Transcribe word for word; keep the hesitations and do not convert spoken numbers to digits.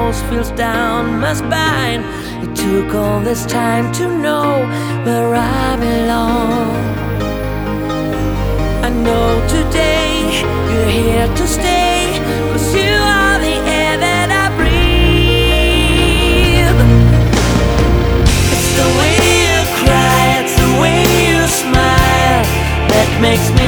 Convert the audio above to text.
pulse feels down my spine. It took all this time to know where I belong. I know today you're here to stay, 'cause you are the air that I breathe. It's the way you cry, it's the way you smile that makes me